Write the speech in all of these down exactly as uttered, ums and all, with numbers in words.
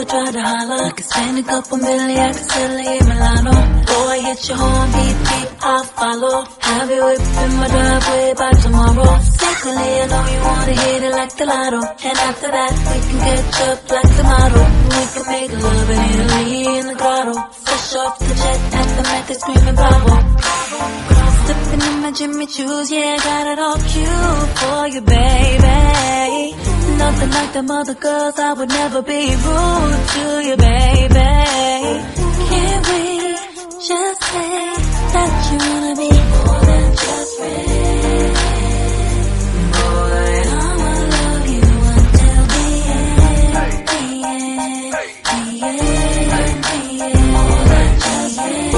try to holler. I could spend a couple million, I could still leave Milano. Boy, hit your horn, beep, beep, I'll follow. Have you whipping my driveway by tomorrow. Secondly, I know you wanna hit it like the lotto. And after that, we can catch up like tomato. We can make love in Italy in the grotto. Fresh off the jet at the Mecca screaming bravo. Stepping in my Jimmy Choos, yeah, got it all cute for you, baby. Nothing like them other girls, I would never be rude to you, baby. Can't we just say that you wanna be more than just friends? Boy, I'ma love you until the end, the end, the end, the end, more than just friends.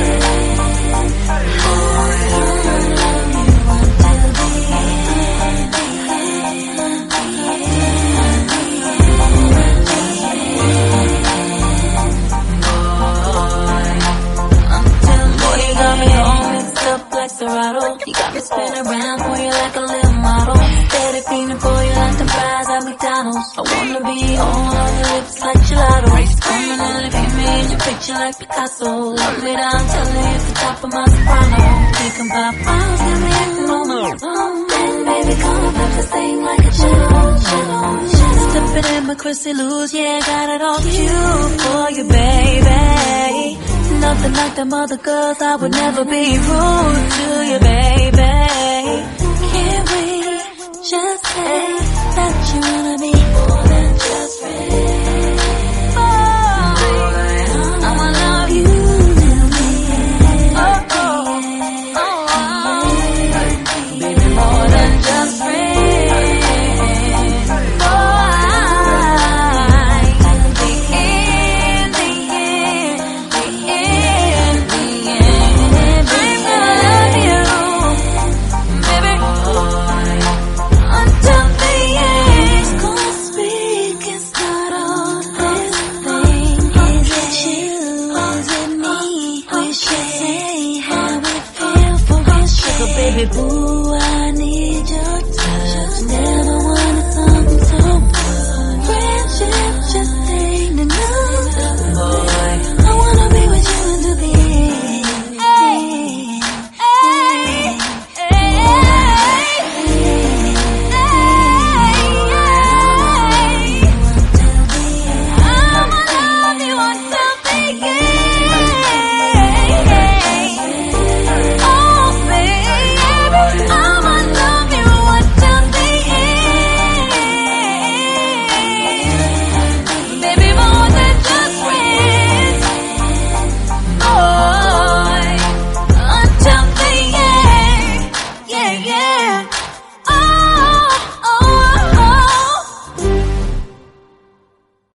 You got me spinning around for you like a little model. Steady feeling for you like the fries at McDonald's. I wanna be all on your lips like gelato. Coming in if you made your picture like Picasso. Love me down till you hit the top of my soprano. We can pop bottles, get me acting on my own. Then baby come up and just sing like a cello, cello, cello. Stepping in my Chrissy Lou's, yeah, got it all cute for you, baby. Nothing like them other girls, I would never be rude to you, baby. Can't we just say that you wanna be more than just friends? Boy, I'ma love you till the end. Oh, oh, oh, oh. Baby, more than just friends. Baby boo.